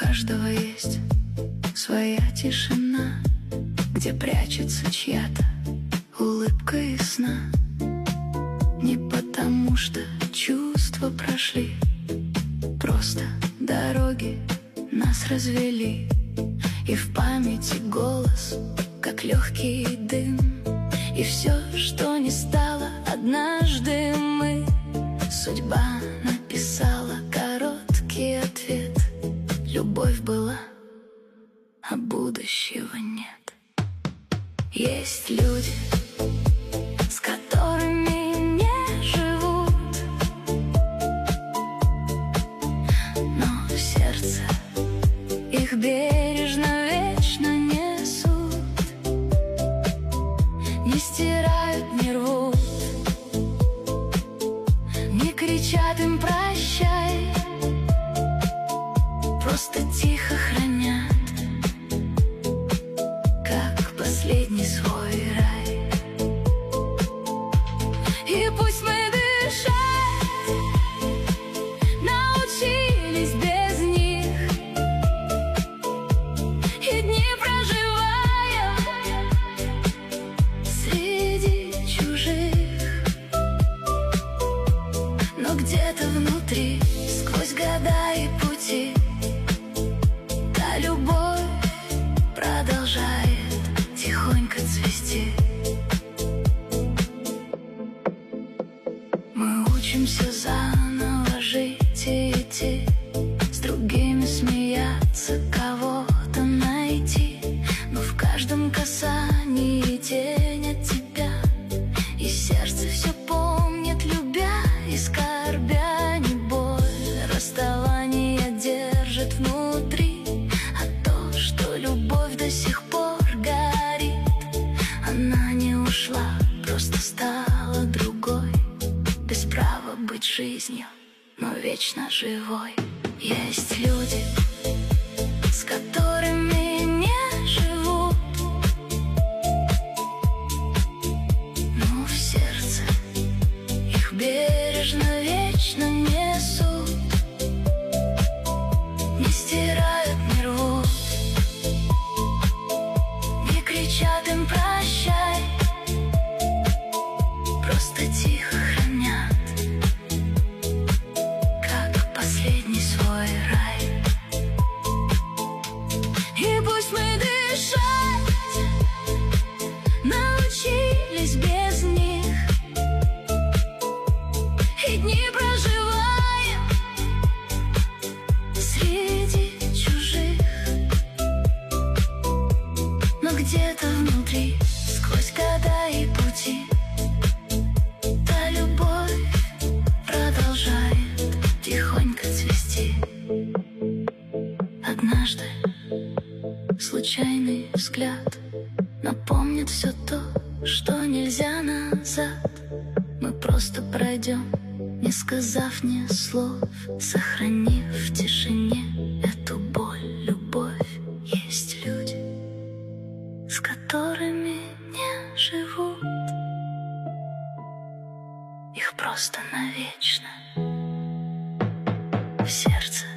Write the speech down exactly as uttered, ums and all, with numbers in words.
каждого есть своя тишина, где прячется чья-то улыбка и сна. Не потому что чувства прошли, просто дороги нас развели. И в памяти голос, как легкий дым. И все, что не стало однажды мы, судьба написала короткий ответ. Любовь была, а будущего нет. Есть люди, с которыми не живут, но в сердце их бережно вечно несут. Не стирают, не рвут, не кричат им прощай, просто тихо хранят, как последний свой рай. И пусть мы дышать научились без них, и дни проживая среди чужих, но где-то внутри, сквозь года и пути, та любовь продолжает тихонько цвести. Мы учимся заново жить и идти, с другими смеяться, кого-то найти. Но в каждом касании тень от тебя, и сердце все помнит, любя и скорбя. Не боль расставания держит внутри, а то, что любовь до сих пор горит. Она не ушла, просто стала другой, без права быть жизнью, но вечно живой. Есть люди, с которыми не живут, но в сердце их бережно вечно несут. Не стирают, не рвут, не кричат им прощай, просто тихо хранят, как последний свой рай. И пусть мы дышать научились без них, и дни проживаем среди чужих, но где-то внутри, сквозь года и пути, та любовь продолжает тихонько цвести. Однажды случайный взгляд напомнит все то, что нельзя назад. Мы просто пройдем, не сказав ни слов, сохранив в тишине эту боль, любовь. Есть люди, с которыми не живут, их просто навечно в сердце